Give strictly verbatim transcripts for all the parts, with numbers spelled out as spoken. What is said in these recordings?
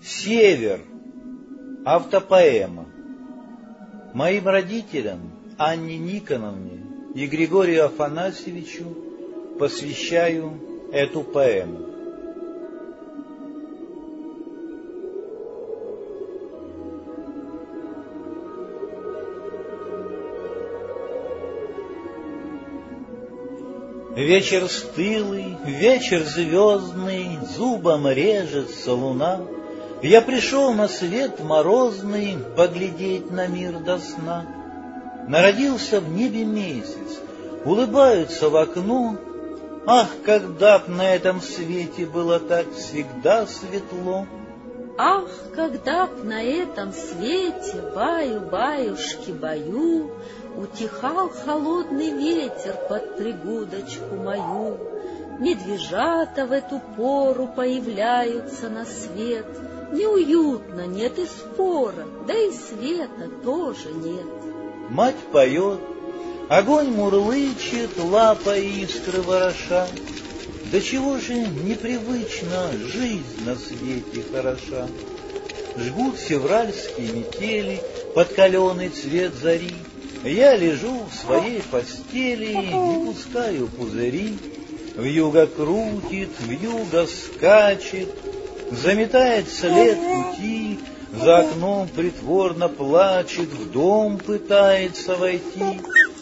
Север. Автопоэма. Моим родителям, Анне Никоновне и Григорию Афанасьевичу, посвящаю эту поэму. Вечер стылый, вечер звездный, зубом режется луна. Я пришел на свет морозный поглядеть на мир до сна. Народился в небе месяц, улыбаются в окно. Ах, когда б на этом свете было так всегда светло! Ах, когда б на этом свете, баю-баюшки-баю, утихал холодный ветер под пригудочку мою. Медвежата в эту пору появляются на свет. Неуютно, нет и спора, да и света тоже нет. Мать поет, огонь мурлычет, лапа искры вороша. Да чего же непривычно жизнь на свете хороша. Жгут февральские метели под каленый цвет зари. Я лежу в своей постели и пускаю пузыри. Вьюга крутит, вьюга скачет, заметает след пути, за окном притворно плачет, в дом пытается войти.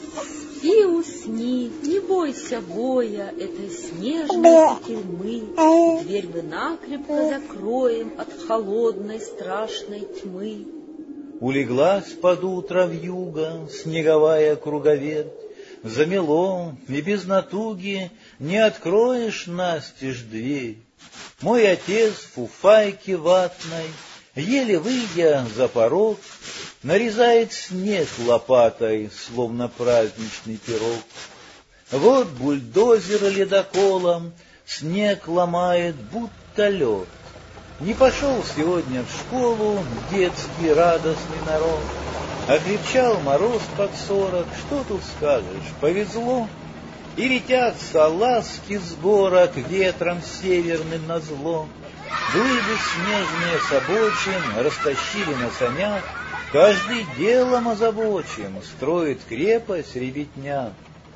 И усни, не бойся боя этой снежной тюрьмы. Дверь мы накрепко закроем от холодной страшной тьмы. Улеглась под утро вьюга, снеговая круговерть. Замело, и без натуги не откроешь настежь дверь. Мой отец в фуфайке ватной, еле выйдя за порог, нарезает снег лопатой, словно праздничный пирог. Вот бульдозер ледоколом снег ломает, будто лед. Не пошел сегодня в школу детский радостный народ. Окрепчал мороз под сорок, что тут скажешь, повезло. И летят салазки с горок ветром северным назло. Глыбы снежные с обочин растащили на санях. Каждый делом озабочен, строит крепость ребятня.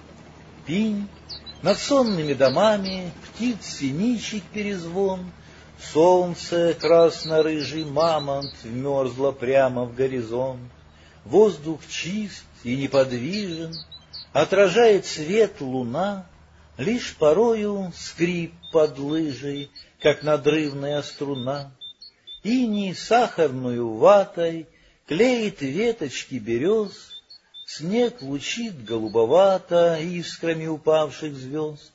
Пинь, над сонными домами птиц синичий перезвон. Солнце, красно-рыжий мамонт, вмерзло прямо в горизонт. Воздух чист и неподвижен, отражает свет луна, лишь порою скрип под лыжей, как надрывная струна. Иней сахарную ватой клеит веточки берез, снег лучит голубовато искрами упавших звезд.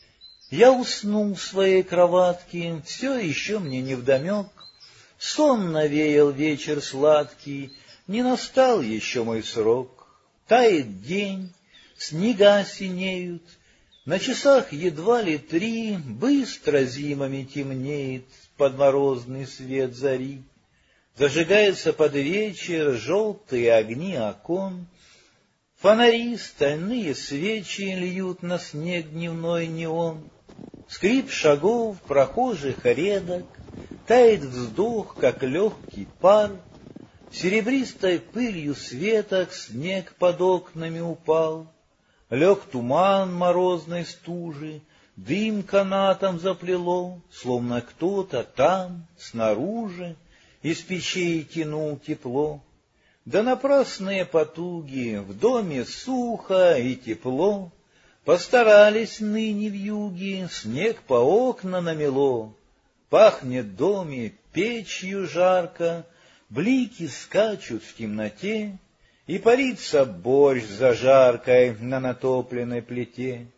Я уснул в своей кроватке, все еще мне невдомек. Сон навеял вечер сладкий, не настал еще мой срок. Тает день, снега синеют, на часах едва ли три, быстро зимами темнеет под морозный свет зари. Зажигаются под вечер желтые огни окон. Фонари, стальные свечи льют на снег дневной неон. Скрип шагов прохожих редок, тает вздох, как легкий пар. Серебристой пылью светок снег под окнами упал. Лег туман морозной стужи, дым канатом заплело, словно кто-то там, снаружи, из печей тянул тепло. Да напрасные потуги, в доме сухо и тепло. Постарались ныне вьюги, снег по окна намело. Пахнет в доме печью жарко, блики скачут в темноте, и парится борщ зажаркой на натопленной плите.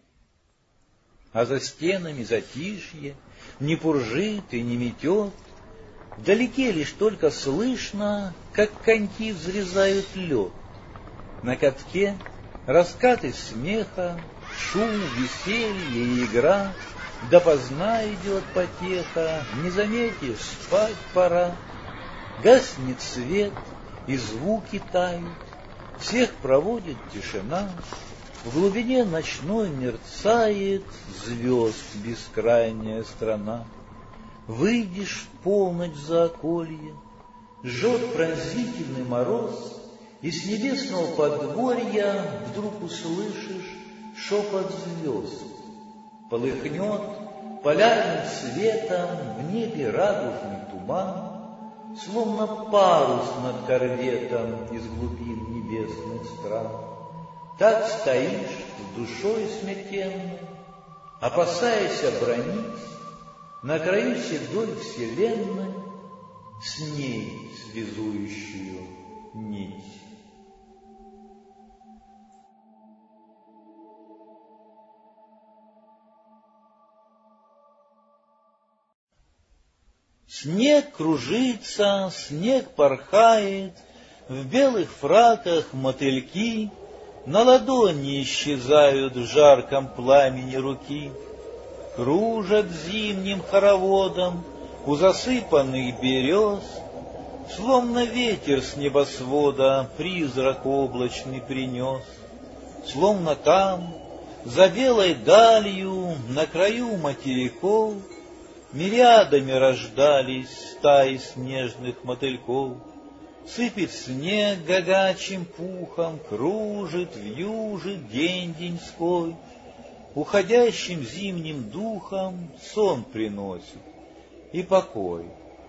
А за стенами затишье, не пуржит и не метет, вдалеке лишь только слышно, как коньки взрезают лед. На катке раскаты смеха, шум, веселье и игра, допоздна идет потеха, не заметишь, спать пора. Гаснет свет, и звуки тают, всех проводит тишина. В глубине ночной мерцает звезд бескрайняя страна. Выйдешь в полночь за околье, жжет пронзительный мороз, и с небесного подворья вдруг услышишь шепот звезд. Полыхнет полярным светом в небе радужный туман, словно парус над корветом из глубин небесных стран. Так стоишь с душой смятенной, опасаясь обронить на краю седой вселенной с ней связующую нить. Снег кружится, снег порхает, в белых фраках мотыльки на ладони исчезают в жарком пламени руки. Кружат зимним хороводом у засыпанных берез, словно ветер с небосвода призрак облачный принес. Словно там, за белой далью, на краю материков, мириадами рождались стаи снежных мотыльков. Сыпет снег гагачим пухом, кружит, вьюжит день деньской, уходящим зимним духом сон приносит и покой.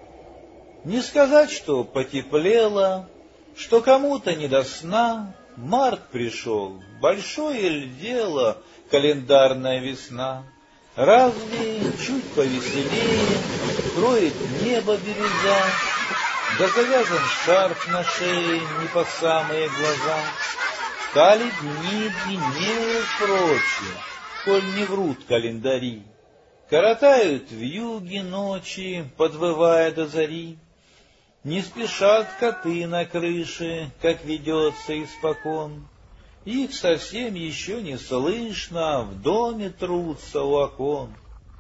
Не сказать, что потеплело, что кому-то не до сна, март пришел, большое ли дело календарная весна. Разве чуть повеселее кроет небо бирюза, да завязан шарф на шее не по самые глаза. Стали дни длиннее прочие, коль не врут календари, коротают вьюги ночи, подвывая до зари. Не спешат коты на крыше, как ведется испокон, их совсем еще не слышно, в доме трутся у окон.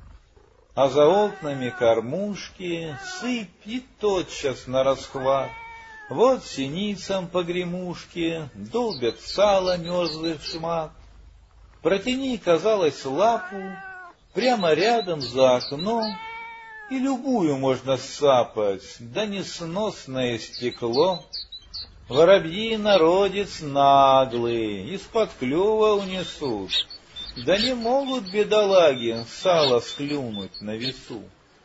А за окнами кормушки, сыпь и тотчас на расхват. Вот синицам погремушки долбят сало мерзлых шмат. Протяни, казалось, лапу прямо рядом за окном, и любую можно сцапать, да несносное стекло. Воробьи народец наглый, из-под клюва унесут, да не могут бедолаги сало склюнуть на весу.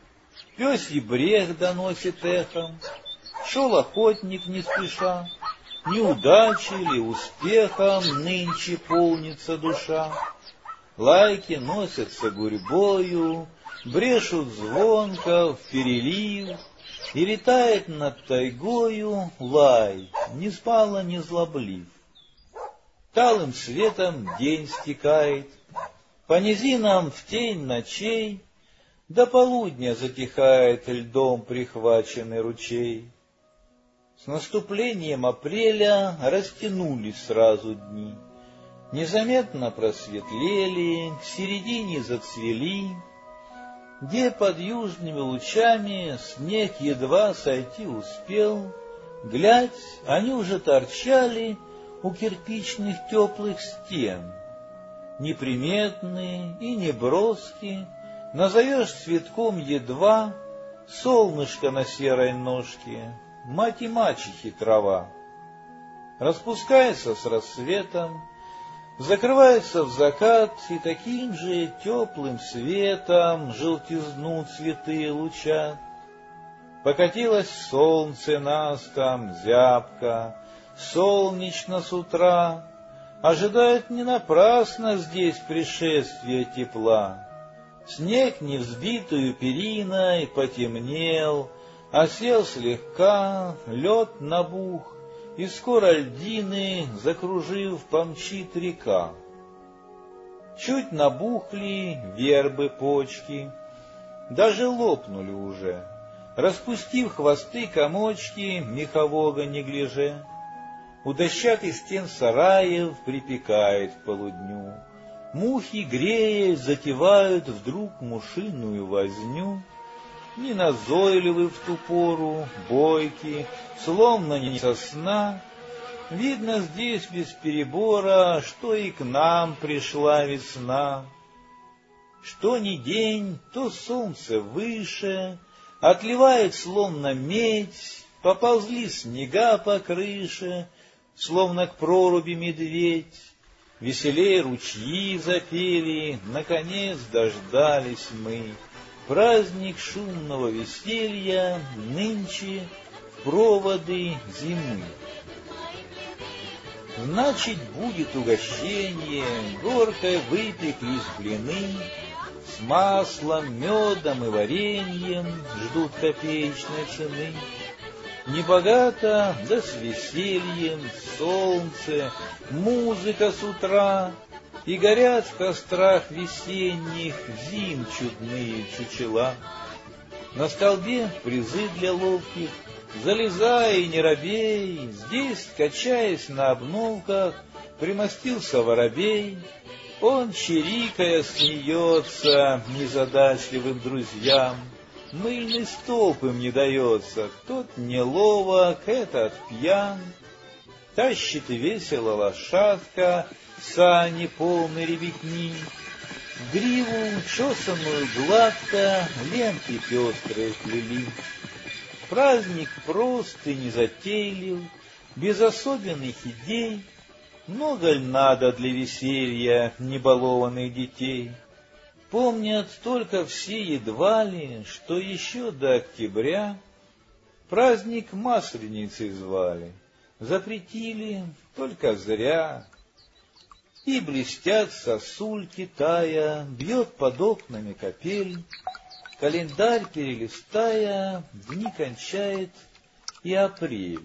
Пёсий брех доносит эхом, шел охотник не спеша, неудачей ли, успехом нынче полнится душа. Лайки носятся гурьбою, брешут звонко в перелив, и летает над тайгою лай, не спало, не злоблив. Талым светом день стекает, по низинам в тень ночей, до полудня затихает льдом прихваченный ручей. С наступлением апреля растянулись сразу дни, незаметно просветлели, к середине зацвели, где под южными лучами снег едва сойти успел, глядь, они уже торчали у кирпичных теплых стен, неприметные и неброски, назовешь цветком едва солнышко на серой ножке, мать и мачехи трава. Распускается с рассветом, закрывается в закат, и таким же теплым светом желтизну цветы лучат. Покатилось солнце нас там зябко, солнечно с утра, ожидает не напрасно здесь пришествие тепла. Снег невзбитую периной потемнел, осел слегка, лед набух, и скоро льдины, закружив, помчит река. Чуть набухли вербы почки, даже лопнули уже, распустив хвосты комочки мехового неглиже. У дощатых стен сараев припекает к полудню, мухи, греясь, затевают вдруг мушиную возню. Неназойливы в ту пору, бойки, словно не со сна. Видно здесь без перебора, что и к нам пришла весна. Что ни день, то солнце выше, Отливает, словно медь, поползли снега по крыше, словно к проруби медведь. Веселей ручьи запели, наконец дождались мы. Праздник шумного веселья нынче в проводы зимы. Значит, будет угощение, горкой выпеклись блины, с маслом, медом и вареньем ждут копеечной цены. Небогато, да с весельем, солнце, музыка с утра, и горят в кострах весенних зим чудные чучела. На столбе призы для ловких, залезай и не робей, здесь, качаясь на обновках, примостился воробей. Он, чирикая, смеется незадачливым друзьям. Мыльный столб им не дается, тот неловок, этот пьян. Тащит весело лошадка, сани полны ребятни, в гриву, чесанную гладко, ленты пестрые плели. Праздник прост и незатейлив, без особенных идей, много ль надо для веселья небалованных детей? Помнят только все едва ли, что еще до октября праздник Масленицей звали, запретили только зря. И блестят сосульки тая, бьет под окнами капель, календарь перелистая, дни кончает и апрель.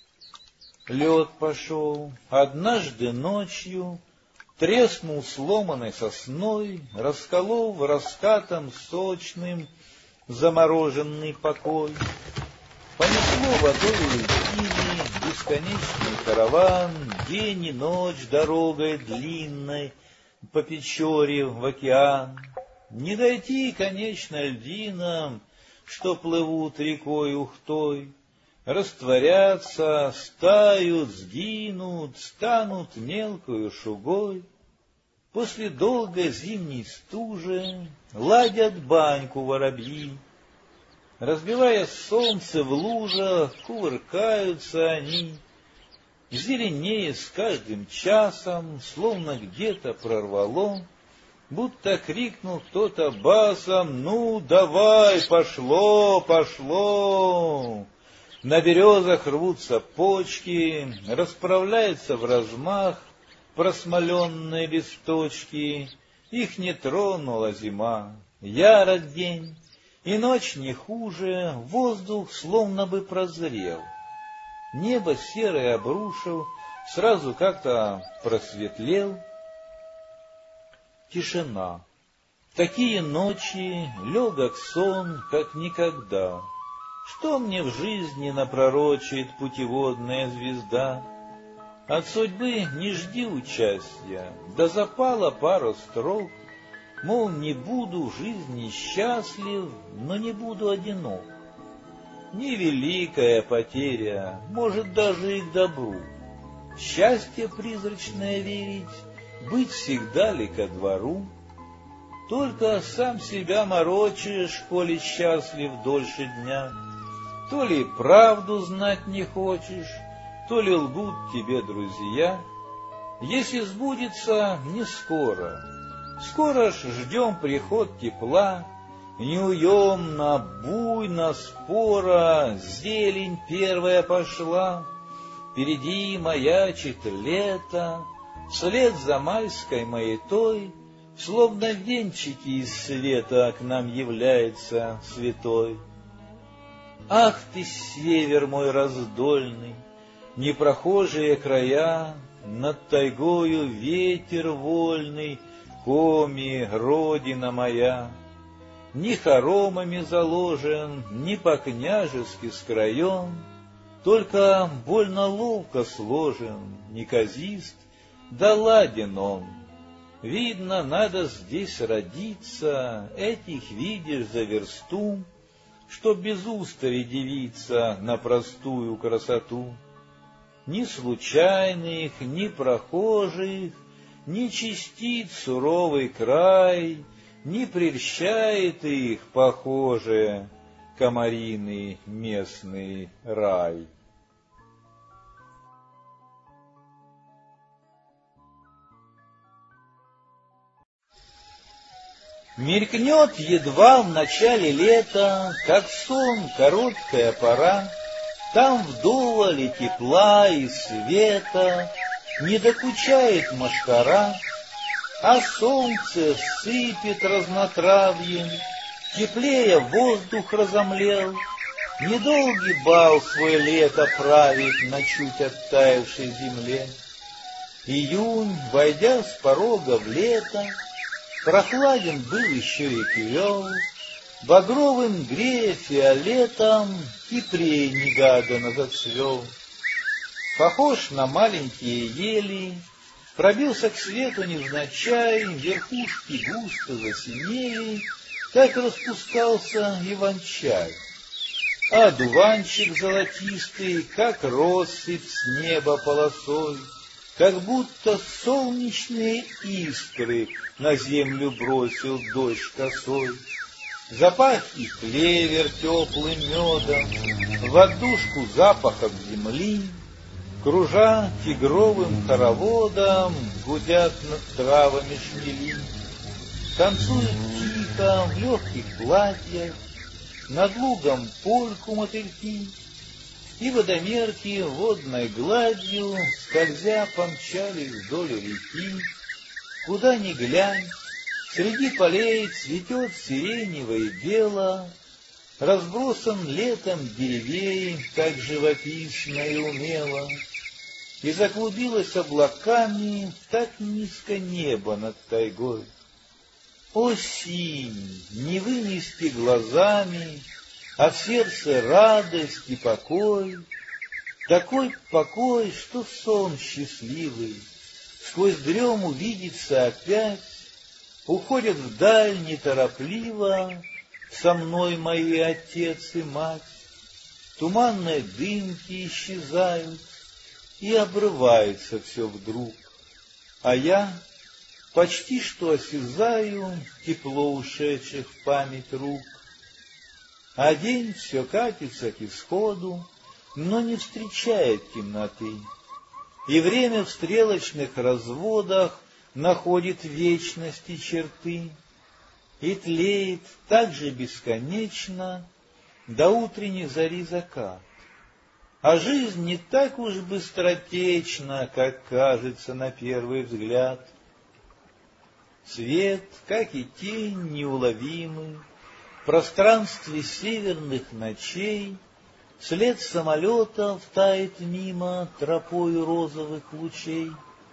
Лед пошел, однажды ночью треснул сломанной сосной, расколов раскатом сочным замороженный покой. Понесло водою льдины бесконечный караван, день и ночь дорогой длинной по Печоре в океан. Не дойти, конечно, льдинам, что плывут рекой Ухтой, растворятся, стают, сгинут, станут мелкою шугой. После долгой зимней стужи ладят баньку воробьи. Разбивая солнце в лужах, кувыркаются они, зеленее с каждым часом, словно где-то прорвало, будто крикнул кто-то басом: «Ну, давай, пошло, пошло!» На березах рвутся почки, расправляются в размах просмоленные листочки, их не тронула зима. Ярок день, и ночь не хуже, воздух словно бы прозрел. Небо серое обрушил, сразу как-то просветлел. Тишина. Такие ночи, легок сон, как никогда. Что мне в жизни напророчит путеводная звезда? От судьбы не жди участия, да запала пара строк, мол, не буду в жизни счастлив, но не буду одинок. Невеликая потеря, может, даже и к добру. Счастье призрачное верить, быть всегда ли ко двору? Только сам себя морочишь, коли счастлив дольше дня. То ли правду знать не хочешь, то ли лгут тебе друзья. Если сбудется, не скоро. Скоро ж ждем приход тепла. Неуемно, буйно, спора зелень первая пошла. Впереди маячит лето, вслед за майской маятой, словно венчики из света к нам является святой. Ах ты, север мой раздольный, непрохожие края, над тайгою ветер вольный, Коми, родина моя. Ни хоромами заложен, ни по-княжески скроен, только больно ловко сложен, неказист, да ладен он. Видно, надо здесь родиться, этих видишь за версту, чтоб без устали дивиться на простую красоту. Ни случайных, ни прохожих, ни чистит суровый край, не прельщает их, похоже, комариный местный рай. Мелькнет едва в начале лета, как сон, короткая пора, там вдоволь и тепла, и света, не докучает мошкара, а солнце сыпет разнотравьем, теплее воздух разомлел, недолгий бал свой лето правит на чуть оттаившей земле. Июнь, войдя с порога в лето, прохладен был еще и квел, багровым грея фиолетом кипрей негаданно зацвел. Похож на маленькие ели, пробился к свету невзначай, верхушки густо засинели, как распускался иван-чай. А дуванчик золотистый, как россыпь с неба полосой, как будто солнечные искры на землю бросил дождь косой. Запах и клевер теплым медом, в отдушку запахом земли, кружа тигровым хороводом, гудят над травами шмели. Танцуют тихо в легких платьях, над лугом польку мотыльки, и водомерки водной гладью, скользя, помчались вдоль реки. Куда ни глянь, среди полей цветет сиреневое бело, разбросан летом деревей, так живописно и умело, и заклубилось облаками так низко небо над тайгой. О, синь, не вынести глазами, а в сердце радость и покой, такой покой, что сон счастливый сквозь дрему видится опять, уходят вдаль неторопливо со мной мои отец и мать, туманные дымки исчезают, и обрывается все вдруг, а я почти что осязаю тепло ушедших в память рук. А день все катится к исходу, но не встречает темноты, и время в стрелочных разводах находит вечности черты, и тлеет так же бесконечно до утренней зари закат. А жизнь не так уж быстротечна, как кажется на первый взгляд. Свет, как и тень, неуловимый в пространстве северных ночей, след самолетов тает мимо тропою розовых лучей.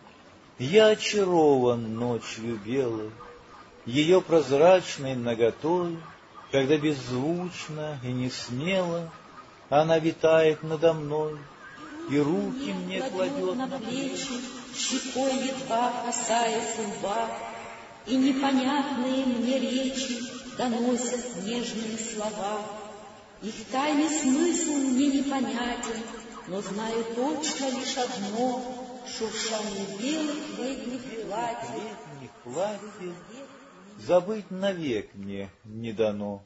Я очарован ночью белой, ее прозрачной наготой, когда беззвучно и несмело она витает надо мной, и руки мне кладет на плечи, щекой едва касаясь лба, и непонятные мне речи доносят нежные слова. Их тайный смысл мне непонятен, но знаю точно лишь одно: шуршание белых летних платьев, летних платьев забыть навек мне не дано.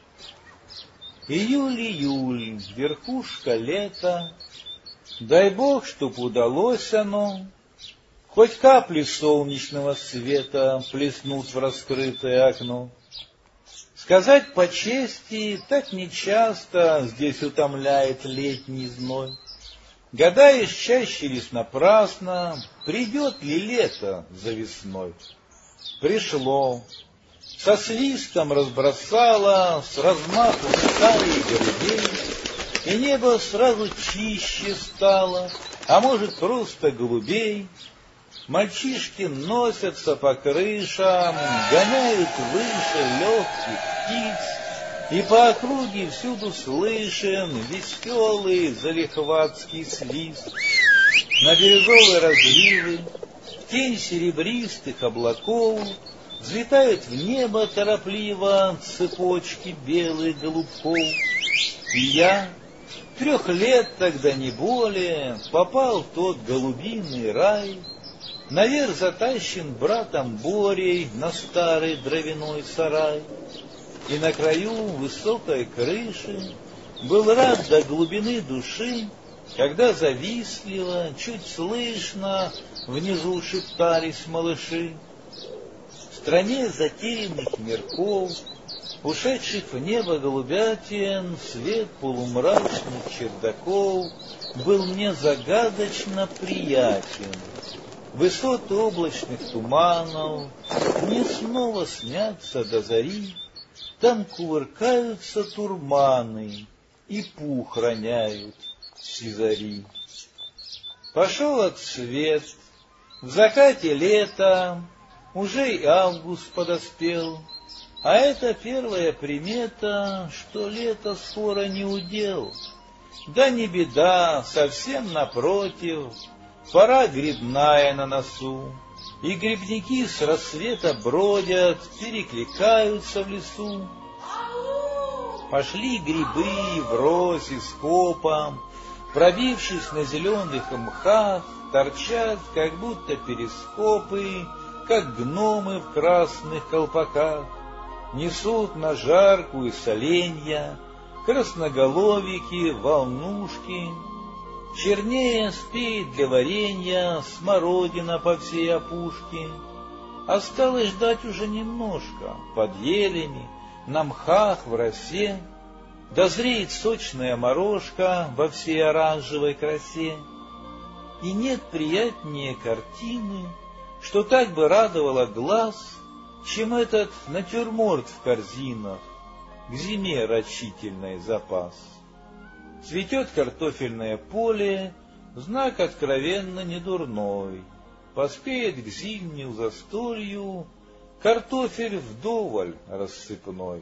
Июль, июль, верхушка лета, дай Бог, чтоб удалось оно, хоть капли солнечного света плеснут в раскрытое окно. Сказать по чести, так нечасто здесь утомляет летний зной. Года исчащились напрасно, придет ли лето за весной? Пришло, со свистом разбросало с размаху стаи голубей, и небо сразу чище стало, а может просто голубей. Мальчишки носятся по крышам, гоняют выше легких птиц, и по округе всюду слышен веселый залихватский свист. На бирюзовые разливы, в тень серебристых облаков, взлетают в небо торопливо цепочки белых голубков. И я, трех лет тогда не более, попал в тот голубиный рай, наверх затащен братом Борей на старый дровяной сарай. и на краю высокой крыши был рад до глубины души, когда завистливо, чуть слышно, внизу шептались малыши. В стране затерянных мирков, ушедших в небо голубятин, свет полумрачных чердаков был мне загадочно приятен. Высоты облачных туманов мне снова снятся до зари, там кувыркаются турманы и пух роняют сизари. Пошел отсвет, в закате лета, уже и август подоспел, а это первая примета, что лето скоро не удел. Да не беда, совсем напротив, пора грибная на носу, и грибники с рассвета бродят, перекликаются в лесу. Пошли грибы врозь и скопом, пробившись на зеленых мхах, торчат, как будто перископы, как гномы в красных колпаках. Несут на жарку и соленья, красноголовики, волнушки. Чернее спеет для варенья смородина по всей опушке. Осталось ждать уже немножко, под елями, на мхах, в росе. Дозреет сочная морожка во всей оранжевой красе. И нет приятнее картины, что так бы радовало глаз, чем этот натюрморт в корзинах, к зиме рачительный запас. Цветет картофельное поле, знак откровенно недурной. Поспеет к зимнему застолью картофель вдоволь рассыпной.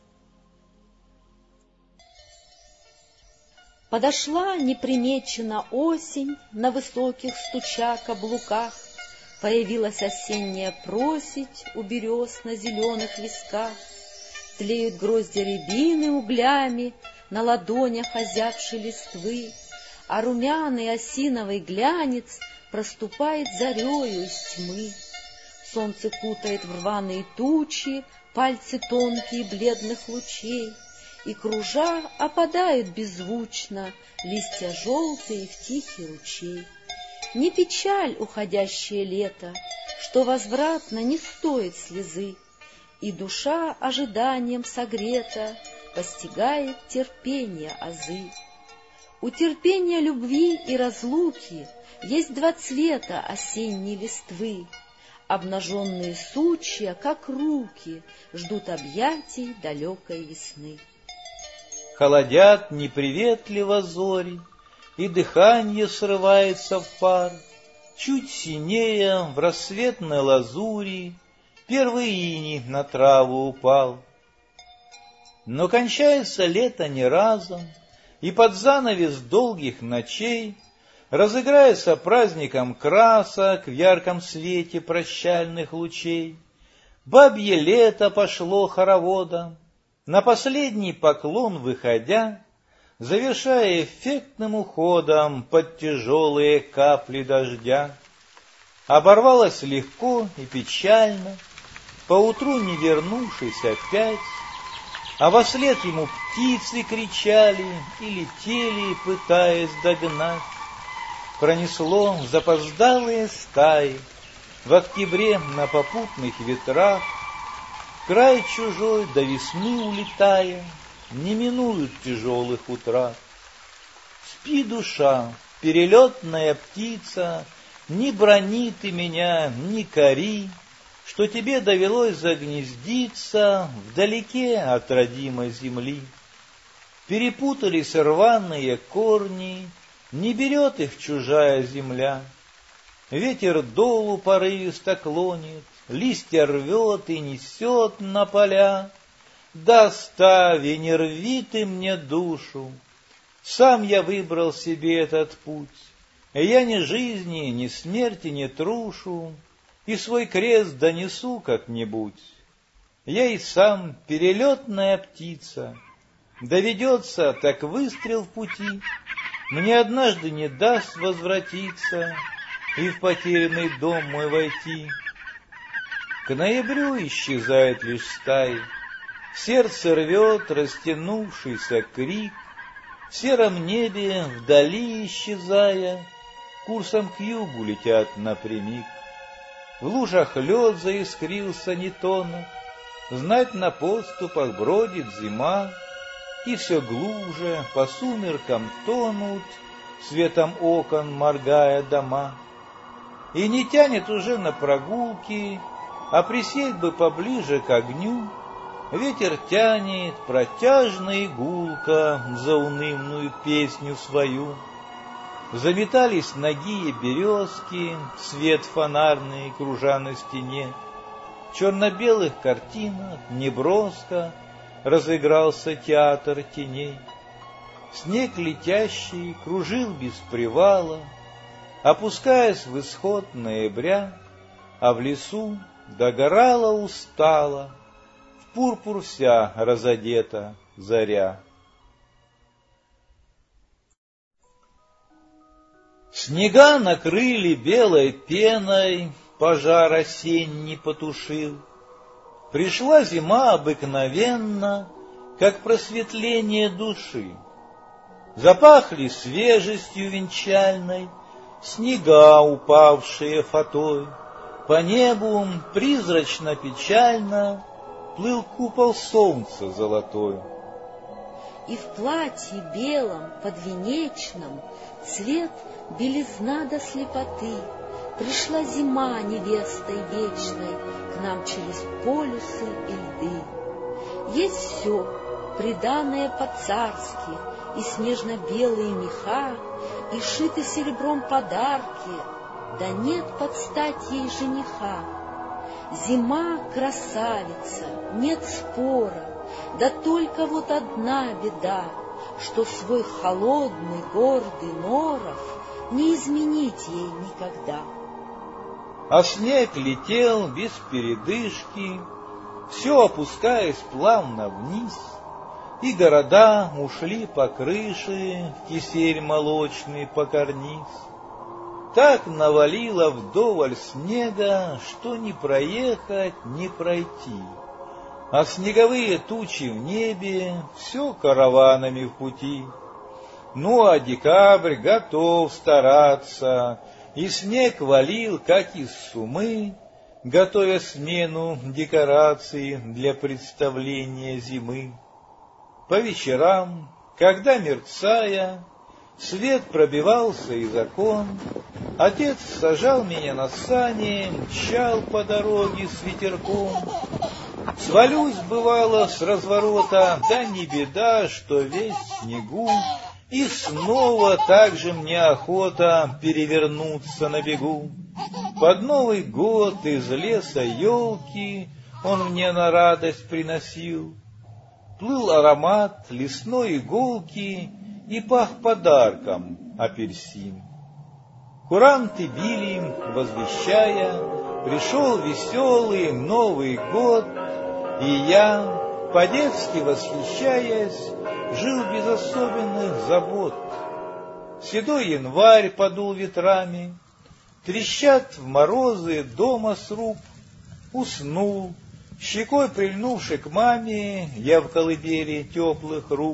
Подошла непримечена осень, на высоких стуча каблуках. Появилась осенняя просить у берез на зеленых висках. Тлеют грозди рябины углями на ладонях озябшей листвы, а румяный осиновый глянец проступает зарею из тьмы. Солнце кутает в рваные тучи пальцы тонкие бледных лучей, и, кружа, опадают беззвучно листья желтые в тихий ручей. Не печаль уходящее лето, что возвратно не стоит слезы, и душа ожиданием согрета постигает терпение азы. У терпения любви и разлуки есть два цвета осенней листвы. Обнаженные сучья, как руки, ждут объятий далекой весны. Холодят неприветливо зори, и дыхание срывается в пар. Чуть синее в рассветной лазури первый иней на траву упал. Но кончается лето не разом, и под занавес долгих ночей разыграется праздником красок в ярком свете прощальных лучей. Бабье лето пошло хороводом, на последний поклон выходя, завершая эффектным уходом под тяжелые капли дождя. Оборвалось легко и печально, поутру не вернувшись опять, а вослед ему птицы кричали и летели, пытаясь догнать. Пронесло запоздалые стаи в октябре на попутных ветрах, край чужой до весны улетая, не минуют тяжелых утрат. Спи, душа, перелетная птица, не брони ты меня, не кори, что тебе довелось загнездиться вдалеке от родимой земли. Перепутались рваные корни, не берет их чужая земля. Ветер долу порывисто клонит, листья рвет и несет на поля. Да оставь, и не рви ты мне душу, сам я выбрал себе этот путь, и я ни жизни, ни смерти не трушу, и свой крест донесу как-нибудь. Я и сам перелетная птица, доведется так выстрел в пути, мне однажды не даст возвратиться и в потерянный дом мой войти. К ноябрю исчезает лишь стаи, Сердце рвет растянувшийся крик, в сером небе вдали исчезая, курсом к югу летят напрямик. В лужах лед заискрился не тонет, знать на подступах бродит зима, и все глубже по сумеркам тонут, светом окон моргая дома. И не тянет уже на прогулки, а присесть бы поближе к огню. Ветер тянет протяжно и гулко заунывную песню свою. Заметались нагие березки, свет фонарный кружа на стене. В черно-белых картинах неброско разыгрался театр теней. Снег летящий кружил без привала, опускаясь в исход ноября, а в лесу догорала устала, в пурпур вся разодета заря. Снега накрыли белой пеной, пожар осенний потушил. Пришла зима обыкновенно, как просветление души. Запахли свежестью венчальной снега, упавшие фатой. По небу призрачно-печально плыл купол солнца золотой. И в платье белом подвенечном цвет белизна до слепоты. Пришла зима невестой вечной к нам через полюсы и льды. Есть все, приданное по-царски, и снежно-белые меха, и шиты серебром подарки, да нет под стать ей жениха. Зима красавица, нет спора, да только вот одна беда, что свой холодный, гордый норов не изменить ей никогда. А снег летел без передышки, все опускаясь плавно вниз, и города ушли по крыше в кисель молочный по карниз. Так навалило вдоволь снега, что не проехать, не пройти, а снеговые тучи в небе все караванами в пути. Ну а декабрь готов стараться, и снег валил, как из сумы, готовя смену декораций для представления зимы. По вечерам, когда, мерцая, свет пробивался из окон, отец сажал меня на сани, мчал по дороге с ветерком. Свалюсь, бывало, с разворота, да не беда, что весь в снегу, и снова так же мне охота перевернуться на бегу. Под Новый год из леса елки он мне на радость приносил. Плыл аромат лесной иголки и пах подарком апельсин. Куранты били, возвещая, пришел веселый Новый год, и я, по-детски восхищаясь, жил без особенных забот. Седой январь подул ветрами, трещат в морозы дома сруб. Уснул, щекой прильнувши к маме, я в колыбели теплых рук.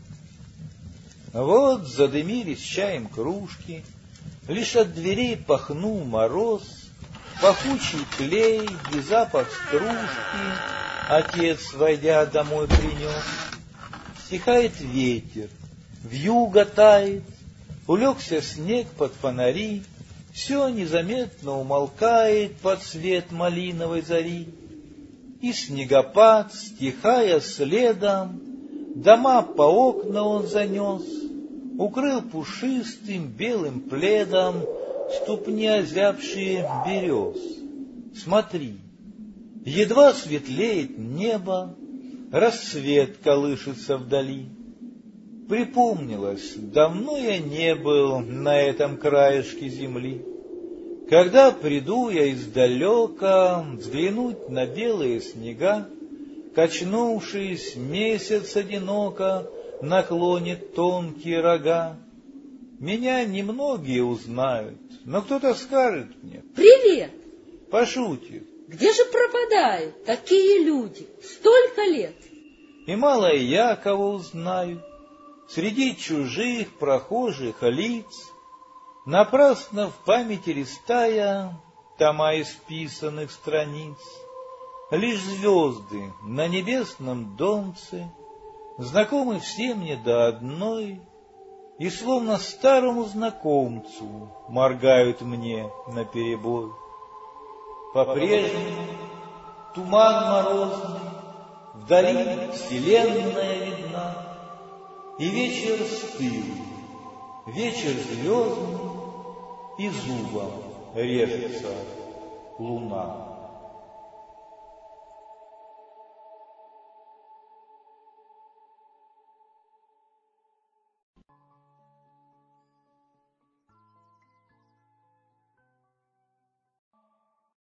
Вот задымились чаем кружки, лишь от дверей пахнул мороз, пахучий клей и запах стружки отец, войдя домой, принес. Стихает ветер, вьюга тает, улегся снег под фонари, все незаметно умолкает под свет малиновой зари. И снегопад, стихая следом, дома по окна он занес, укрыл пушистым белым пледом ступни озябшие берез. Смотри, едва светлеет небо, рассвет колышется вдали. Припомнилось, давно я не был на этом краешке земли. Когда приду я издалека взглянуть на белые снега, качнувшись, месяц одиноко наклонит тонкие рога. Меня немногие узнают, но кто-то скажет мне: «Привет!» Пошутит: «Где же пропадают такие люди? Столько лет!» и мало я кого узнаю. Среди чужих прохожих лиц, напрасно в памяти листая тома исписанных страниц, лишь звезды на небесном донце знакомы все мне до одной, и словно старому знакомцу моргают мне наперебой. По-прежнему туман морозный, вдали вселенная видна, и вечер стыл, вечер звездный, и зубом режется луна.